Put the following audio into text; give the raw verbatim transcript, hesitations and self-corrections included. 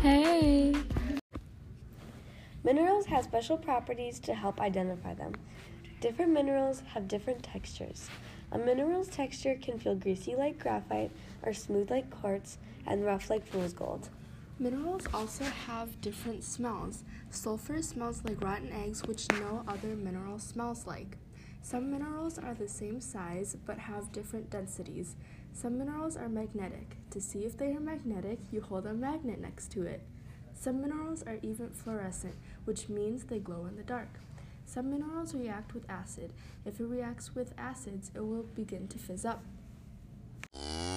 Hey! Minerals have special properties to help identify them. Different minerals have different textures. A mineral's texture can feel greasy like graphite, or smooth like quartz, and rough like fool's gold. Minerals also have different smells. Sulfur smells like rotten eggs, which no other mineral smells like. Some minerals are the same size but have different densities. Some minerals are magnetic. To see if they are magnetic, you hold a magnet next to it. Some minerals are even fluorescent, which means they glow in the dark. Some minerals react with acid. If it reacts with acids, it will begin to fizz up.